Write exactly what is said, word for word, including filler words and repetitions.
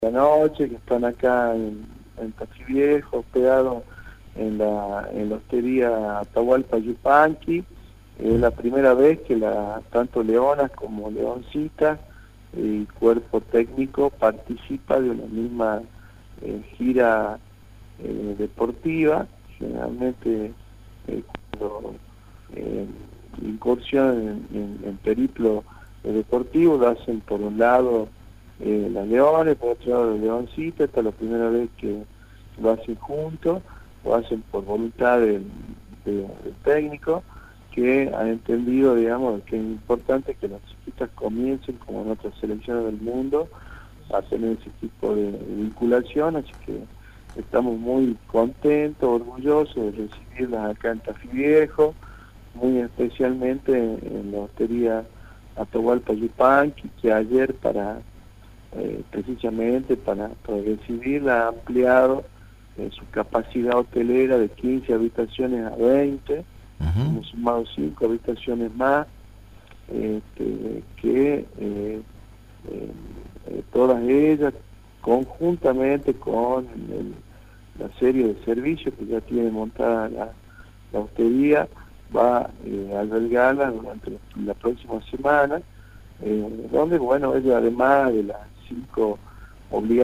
la noche, que están acá en, en Tafí Viejo, hospedados en la, en la hostería Atahualpa Yupanqui. Es la primera vez que la, tanto Leonas como Leoncita y cuerpo técnico participa de una misma eh, gira eh, deportiva. Generalmente eh, cuando eh, incursionan en, en, en periplo eh, deportivo lo hacen por un lado eh, las Leones, por otro lado los Leoncitas. Esta es la primera vez que lo hacen juntos, lo hacen por voluntad del, de, del técnico, que ha entendido, digamos, que es importante que las chiquitas comiencen, como en otras selecciones del mundo, a tener ese tipo de, de vinculación. Así que estamos muy contentos, orgullosos de recibirlas acá en Tafí Viejo, muy especialmente en la hostería Atahualpa Yupanqui, que ayer para eh, precisamente para, para recibirla ha ampliado eh, su capacidad hotelera de quince habitaciones a veinte. Uh-huh. Hemos sumado cinco habitaciones más, este, que eh, eh, eh, todas ellas, conjuntamente con el, la serie de servicios que ya tiene montada la, la hostería, va eh, a albergarla durante la próxima semana, eh, donde, bueno, ella, además de las cinco obligaciones